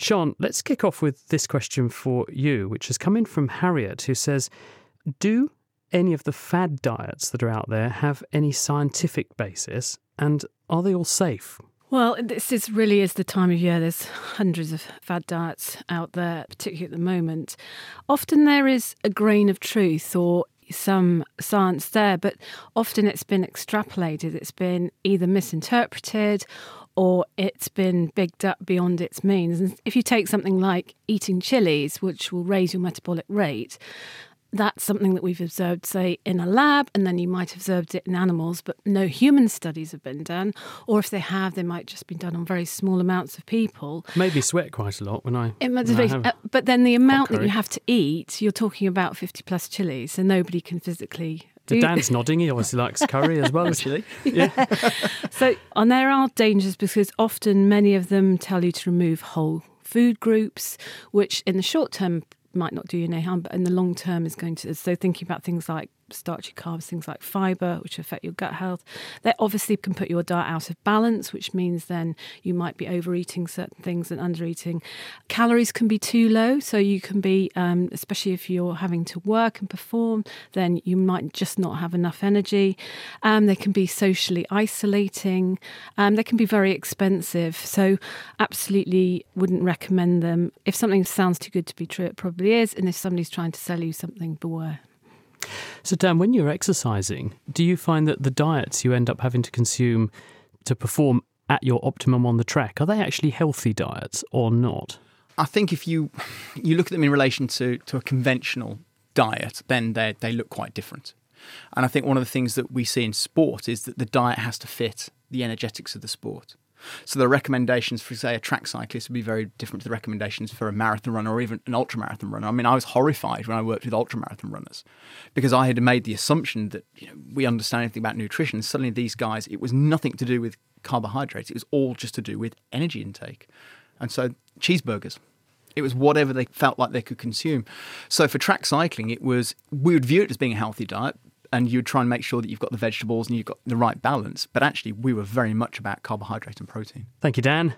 Sean, let's kick off with this question for you, which has come in from Harriet, who says, do any of the fad diets that are out there have any scientific basis, and are they all safe? Well, this really is the time of year. There's hundreds of fad diets out there, particularly at the moment. Often there is a grain of truth or some science there, but often it's been extrapolated. It's been either misinterpreted or it's been bigged up beyond its means. And if you take something like eating chilies, which will raise your metabolic rate, that's something that we've observed, say, in a lab, and then you might have observed it in animals, but no human studies have been done. Or if they have, they might just be done on very small amounts of people. Maybe sweat quite a lot when I but then the amount that you have to eat, you're talking about 50 plus chilies, so nobody can physically do. Dan's nodding. He obviously likes curry as well, actually. Yeah. And there are dangers because often many of them tell you to remove whole food groups, which in the short term might not do you any harm, but in the long term is going to. So thinking about things like starchy carbs, things like fibre, which affect your gut health, they obviously can put your diet out of balance, which means then you might be overeating certain things and undereating. Calories can be too low, so you can be, especially if you're having to work and perform, then you might just not have enough energy. They can be socially isolating. They can be very expensive, so absolutely wouldn't recommend them. If something sounds too good to be true, it probably is, and if somebody's trying to sell you something, beware. So, Dan, when you're exercising, do you find that the diets you end up having to consume to perform at your optimum on the track, are they actually healthy diets or not? I think if you look at them in relation to a conventional diet, then they look quite different. And I think one of the things that we see in sport is that the diet has to fit the energetics of the sport. So the recommendations for, say, a track cyclist would be very different to the recommendations for a marathon runner or even an ultramarathon runner. I mean, I was horrified when I worked with ultramarathon runners because I had made the assumption that we understand anything about nutrition. Suddenly these guys, it was nothing to do with carbohydrates. It was all just to do with energy intake. And so cheeseburgers. It was whatever they felt like they could consume. So for track cycling, we would view it as being a healthy diet, and you'd try and make sure that you've got the vegetables and you've got the right balance. But actually, we were very much about carbohydrate and protein. Thank you, Dan.